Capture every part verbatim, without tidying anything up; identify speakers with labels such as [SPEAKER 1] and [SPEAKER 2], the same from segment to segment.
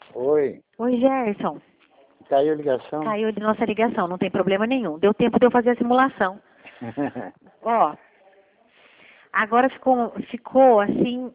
[SPEAKER 1] Oi,
[SPEAKER 2] Oi, Gerson.
[SPEAKER 1] caiu a ligação?
[SPEAKER 2] Caiu de nossa ligação, não tem problema nenhum. Deu tempo de eu fazer a simulação. Ó, agora ficou, ficou assim,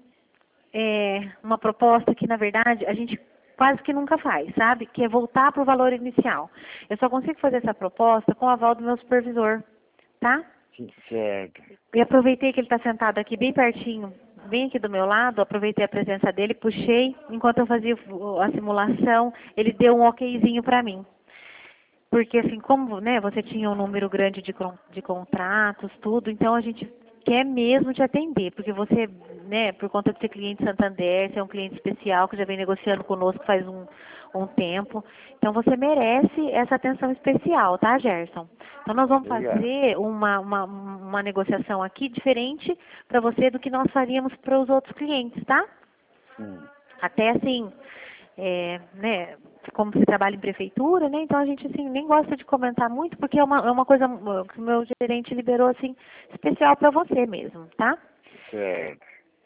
[SPEAKER 2] é, uma proposta que, na verdade, a gente quase que nunca faz, sabe? Que é voltar para o valor inicial. Eu só consigo fazer essa proposta com o aval do meu supervisor, tá?
[SPEAKER 1] Certo.
[SPEAKER 2] E aproveitei que ele está sentado aqui bem pertinho, bem aqui do meu lado, aproveitei a presença dele, puxei, enquanto eu fazia o- a simulação, ele deu um okzinho para mim. Porque assim, como né, você tinha um número grande de, con- de contratos, tudo, então a gente quer mesmo te atender, porque você, né, por conta de ser cliente Santander, você é um cliente especial que já vem negociando conosco faz um, um tempo, então você merece essa atenção especial, tá, Gerson? Então nós vamos
[SPEAKER 1] Obrigado.
[SPEAKER 2] fazer uma, uma, uma negociação aqui diferente para você do que nós faríamos para os outros clientes, tá?
[SPEAKER 1] Sim.
[SPEAKER 2] Até assim, é, né, como você trabalha em prefeitura, né, então a gente assim nem gosta de comentar muito, porque é uma, é uma coisa uh, que o meu gerente liberou assim, especial para você mesmo, tá?
[SPEAKER 1] Certo.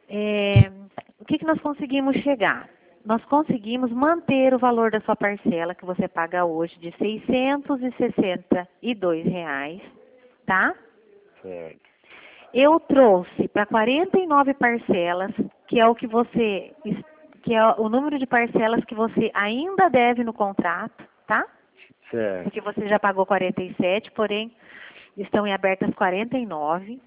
[SPEAKER 2] É, o que, que nós conseguimos chegar? Nós conseguimos manter o valor da sua parcela que você paga hoje de seiscentos e sessenta e dois reais, tá?
[SPEAKER 1] Certo.
[SPEAKER 2] Eu trouxe para quarenta e nove parcelas, que é o que você, que é o número de parcelas que você ainda deve no contrato, tá?
[SPEAKER 1] Certo.
[SPEAKER 2] Porque você já pagou quarenta e sete, porém estão em abertas quarenta e nove.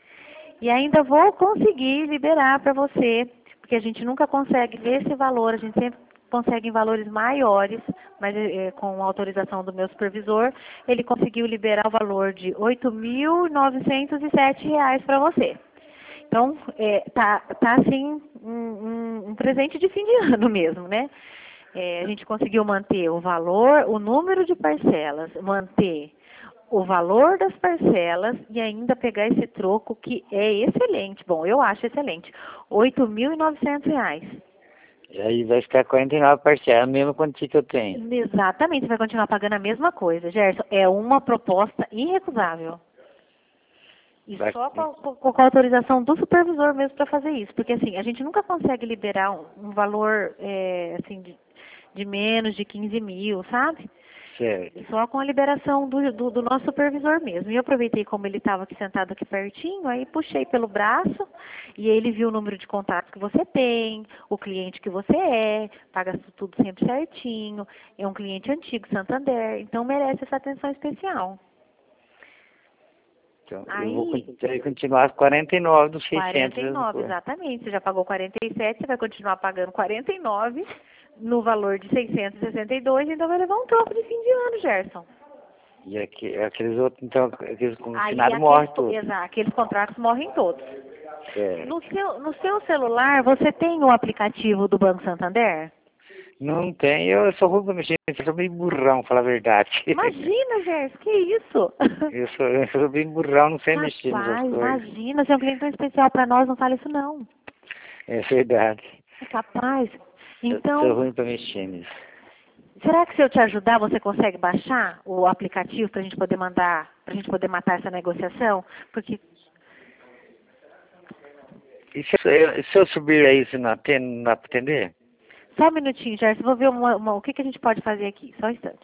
[SPEAKER 2] E ainda vou conseguir liberar para você, porque a gente nunca consegue nesse valor, a gente sempre consegue em valores maiores, mas é, com autorização do meu supervisor, ele conseguiu liberar o valor de oito mil novecentos e sete reais para você. Então, é, tá, tá assim, um, um, um presente de fim de ano mesmo, né? É, a gente conseguiu manter o valor, o número de parcelas, manter o valor das parcelas e ainda pegar esse troco que é excelente. Bom, eu acho excelente. oito mil e novecentos reais.
[SPEAKER 1] E aí vai ficar quarenta e nove parcelas, a mesma quantia que eu tenho.
[SPEAKER 2] Exatamente, você vai continuar pagando a mesma coisa. Gerson, é uma proposta irrecusável. E
[SPEAKER 1] Vai...
[SPEAKER 2] só com, com- com a autorização do supervisor mesmo para fazer isso. Porque assim, a gente nunca consegue liberar um, um valor é, assim, de, de menos de quinze mil, sabe?
[SPEAKER 1] Certo.
[SPEAKER 2] Só com a liberação do, do, do nosso supervisor mesmo. E eu aproveitei como ele estava aqui sentado aqui pertinho, aí puxei pelo braço e ele viu o número de contatos que você tem, o cliente que você é, paga tudo sempre certinho, é um cliente antigo, Santander, então merece essa atenção especial.
[SPEAKER 1] Então, eu vou
[SPEAKER 2] Aí,
[SPEAKER 1] con- ter que continuar as quarenta e nove dos seiscentos
[SPEAKER 2] quarenta e
[SPEAKER 1] mesmo
[SPEAKER 2] nove,
[SPEAKER 1] coisa.
[SPEAKER 2] exatamente. Você já pagou quarenta e sete, você vai continuar pagando quarenta e nove no valor de seiscentos e sessenta e dois, então vai levar um troco de fim de ano, Gerson.
[SPEAKER 1] E aqui, aqueles outros, então, aqueles
[SPEAKER 2] Aí
[SPEAKER 1] confinados morrem
[SPEAKER 2] aqueles,
[SPEAKER 1] tudo.
[SPEAKER 2] exa- aqueles contratos morrem todos.
[SPEAKER 1] Certo.
[SPEAKER 2] No seu, no seu celular, você tem o aplicativo do Banco Santander?
[SPEAKER 1] Não tem, eu sou ruim pra mexer, eu sou bem burrão, falar a verdade.
[SPEAKER 2] Imagina, Gerson, que isso?
[SPEAKER 1] Eu sou, eu sou bem burrão, não sei mexer nessas
[SPEAKER 2] Capaz,
[SPEAKER 1] coisas.
[SPEAKER 2] imagina, você é um cliente tão especial para nós, não fala isso não.
[SPEAKER 1] É verdade.
[SPEAKER 2] É capaz.
[SPEAKER 1] Eu sou
[SPEAKER 2] Então,
[SPEAKER 1] ruim pra mexer nisso.
[SPEAKER 2] será que se eu te ajudar, você consegue baixar o aplicativo para a gente poder mandar, para a gente poder matar essa negociação? Porque,
[SPEAKER 1] E se eu, se eu subir aí, você não atende, não dá pra atender?
[SPEAKER 2] só um minutinho, Gerson, vou ver uma, uma- o que, que a gente pode fazer aqui, só um instante.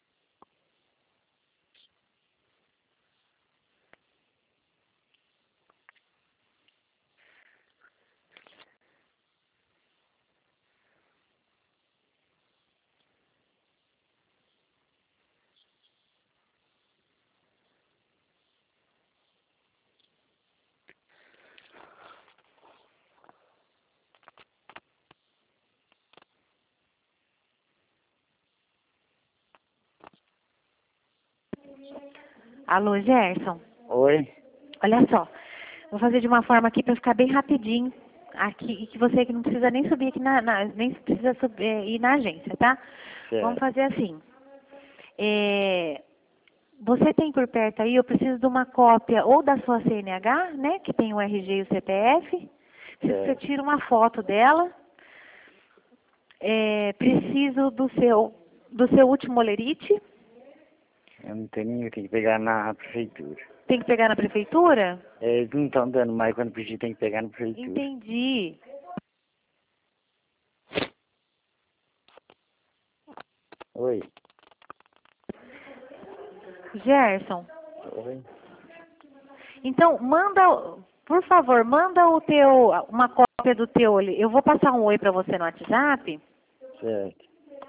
[SPEAKER 2] Alô, Gerson?
[SPEAKER 1] Oi?
[SPEAKER 2] Olha só, vou fazer de uma forma aqui para ficar bem rapidinho. Aqui, e que você que não precisa nem subir aqui na, na- nem precisa subir, eh, ir na agência, tá? Vamos
[SPEAKER 1] Certo.
[SPEAKER 2] fazer assim. É, você tem por perto aí, eu preciso de uma cópia ou da sua C N H, né? Que tem o R G e o C P F. Preciso que você
[SPEAKER 1] Certo.
[SPEAKER 2] tire uma foto dela. É, preciso do seu, do seu último olerite.
[SPEAKER 1] Eu não tenho ninguém, tem que pegar na prefeitura.
[SPEAKER 2] Tem que pegar na prefeitura?
[SPEAKER 1] É, eles não estão dando mais quando pedir, tem que pegar na prefeitura.
[SPEAKER 2] Entendi.
[SPEAKER 1] Oi.
[SPEAKER 2] Gerson,
[SPEAKER 1] Oi.
[SPEAKER 2] então manda, por favor, manda o teu, uma cópia do teu, eu vou passar um oi para você no WhatsApp.
[SPEAKER 1] Certo.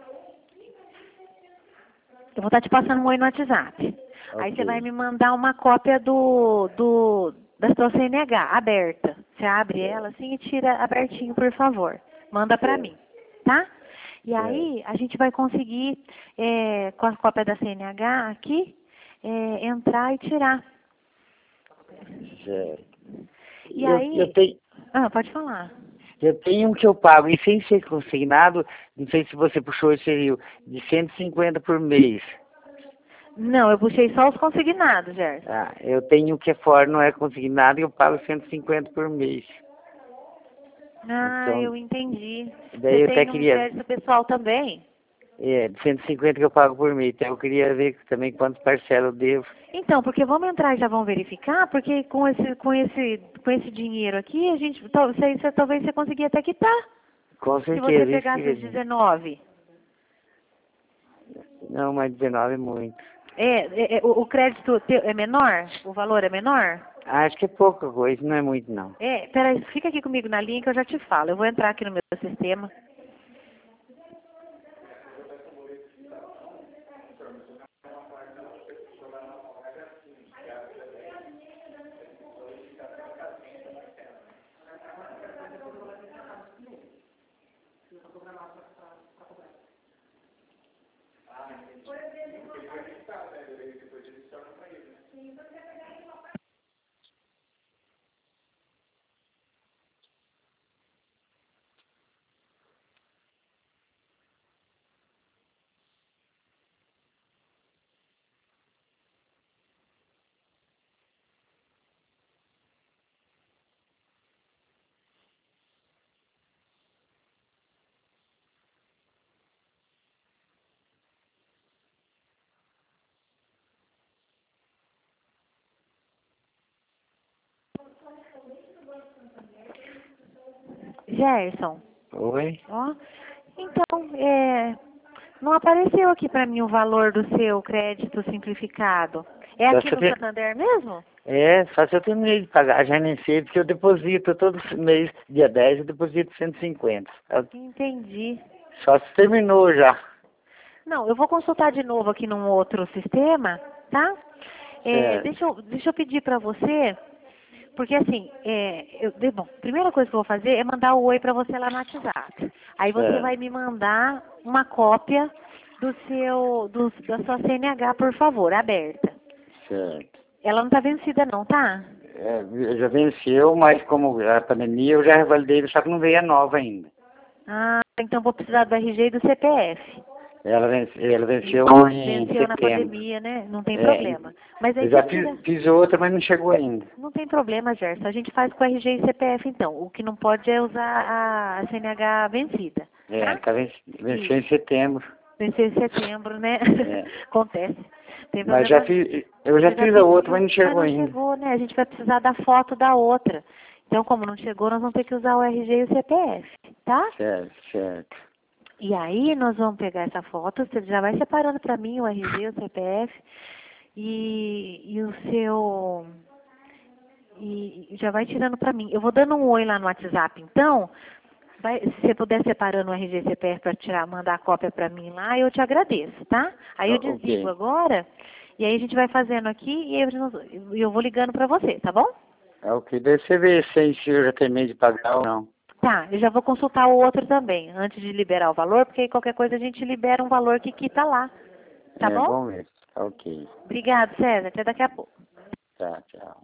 [SPEAKER 2] Eu vou estar te passando um oi no WhatsApp. Aí você
[SPEAKER 1] Ok.
[SPEAKER 2] vai me mandar uma cópia do, do da sua C N H aberta. Você abre ela assim e tira abertinho, por favor. Manda para mim, tá? E aí a gente vai conseguir, é, com a cópia da C N H aqui, é, entrar e tirar.
[SPEAKER 1] Certo.
[SPEAKER 2] E
[SPEAKER 1] eu,
[SPEAKER 2] aí...
[SPEAKER 1] eu, tenho,
[SPEAKER 2] Ah, pode falar.
[SPEAKER 1] eu tenho um que eu pago, e sem ser consignado, não sei se você puxou esse rio, de cento e cinquenta por mês.
[SPEAKER 2] Não, eu puxei só os consignados, Gerson.
[SPEAKER 1] Ah, eu tenho um que é fora, não é consignado, e eu pago cento e cinquenta por mês.
[SPEAKER 2] Ah,
[SPEAKER 1] Então,
[SPEAKER 2] eu entendi.
[SPEAKER 1] daí
[SPEAKER 2] Você
[SPEAKER 1] eu até
[SPEAKER 2] tem um
[SPEAKER 1] queria,
[SPEAKER 2] crédito pessoal também?
[SPEAKER 1] é, de cento e cinquenta que eu pago por mês, então eu queria ver também quantas parcelas eu devo.
[SPEAKER 2] Então, porque vamos entrar e já vão verificar, porque com esse, com esse, com esse dinheiro aqui, a gente, tal- você, você- talvez você conseguia até quitar,
[SPEAKER 1] Com
[SPEAKER 2] se você
[SPEAKER 1] certeza, isso
[SPEAKER 2] pegasse os
[SPEAKER 1] que...
[SPEAKER 2] dezenove.
[SPEAKER 1] Não, mas dezenove é muito.
[SPEAKER 2] É, é, é, o, o crédito teu é menor? O valor é menor?
[SPEAKER 1] Acho que é pouca coisa, não é muito não.
[SPEAKER 2] É, peraí, fica aqui comigo na linha que eu já te falo. Eu vou entrar aqui no meu sistema. Gerson,
[SPEAKER 1] Oi?
[SPEAKER 2] ó, então, é, não apareceu aqui para mim o valor do seu crédito simplificado. É
[SPEAKER 1] Só
[SPEAKER 2] aqui
[SPEAKER 1] se eu
[SPEAKER 2] no
[SPEAKER 1] ter-
[SPEAKER 2] Santander mesmo?
[SPEAKER 1] É, só se eu terminei de pagar, já nem sei, porque eu deposito todo mês, dia dez, eu deposito cento e cinquenta. Eu-
[SPEAKER 2] Entendi.
[SPEAKER 1] Só se terminou já.
[SPEAKER 2] Não, eu vou consultar de novo aqui num outro sistema, tá? É,
[SPEAKER 1] Certo,
[SPEAKER 2] deixa, eu, deixa eu pedir para você, porque assim, é, eu, de- bom, a primeira coisa que eu vou fazer é mandar o oi para você lá no WhatsApp. Aí você
[SPEAKER 1] certo,
[SPEAKER 2] vai me mandar uma cópia do seu, do, da sua C N H, por favor, aberta.
[SPEAKER 1] certo.
[SPEAKER 2] Ela não está vencida não, tá?
[SPEAKER 1] É, já venceu, mas como a pandemia, eu já revalidei, só que não veio a nova ainda.
[SPEAKER 2] Ah, então vou precisar do R G e do C P F.
[SPEAKER 1] Ela, vence, ela venceu
[SPEAKER 2] Isso,
[SPEAKER 1] em
[SPEAKER 2] venceu na
[SPEAKER 1] setembro.
[SPEAKER 2] pandemia, né? Não tem
[SPEAKER 1] É,
[SPEAKER 2] problema. Mas aí
[SPEAKER 1] eu
[SPEAKER 2] você
[SPEAKER 1] já fiz,
[SPEAKER 2] tira...
[SPEAKER 1] fiz outra, mas não chegou ainda.
[SPEAKER 2] Não tem problema, Gerson. A gente faz com R G e C P F, então. O que não pode é usar a C N H vencida,
[SPEAKER 1] É,
[SPEAKER 2] tá?
[SPEAKER 1] tá venc, venceu
[SPEAKER 2] Isso.
[SPEAKER 1] em setembro.
[SPEAKER 2] Venceu em setembro, né?
[SPEAKER 1] É.
[SPEAKER 2] Acontece. Tem
[SPEAKER 1] Mas já
[SPEAKER 2] problema.
[SPEAKER 1] fiz, eu já
[SPEAKER 2] Você já
[SPEAKER 1] fiz a outra, mas
[SPEAKER 2] pediu,
[SPEAKER 1] não
[SPEAKER 2] mas
[SPEAKER 1] chegou
[SPEAKER 2] não
[SPEAKER 1] ainda.
[SPEAKER 2] chegou, né? A gente vai precisar da foto da outra. Então, como não chegou, nós vamos ter que usar o R G e o C P F, tá?
[SPEAKER 1] Certo, certo.
[SPEAKER 2] E aí nós vamos pegar essa foto, você já vai separando para mim o R G, o C P F e, e o seu... E já vai tirando para mim. Eu vou dando um oi lá no WhatsApp, então, vai, se você puder separando o R G e C P F para tirar, mandar a cópia para mim lá, eu te agradeço, tá? Aí eu
[SPEAKER 1] O-
[SPEAKER 2] desligo
[SPEAKER 1] ok.
[SPEAKER 2] agora, e aí a gente vai fazendo aqui e eu, eu vou ligando para você, tá bom?
[SPEAKER 1] É ok. Daí você vê se se eu já terminei de pagar ou não.
[SPEAKER 2] Tá, eu já vou consultar o outro também, antes de liberar o valor, porque aí qualquer coisa a gente libera um valor que quita lá, tá
[SPEAKER 1] É,
[SPEAKER 2] bom?
[SPEAKER 1] bom mesmo. Ok.
[SPEAKER 2] Obrigado, César. Até daqui a pouco.
[SPEAKER 1] Tá, tchau.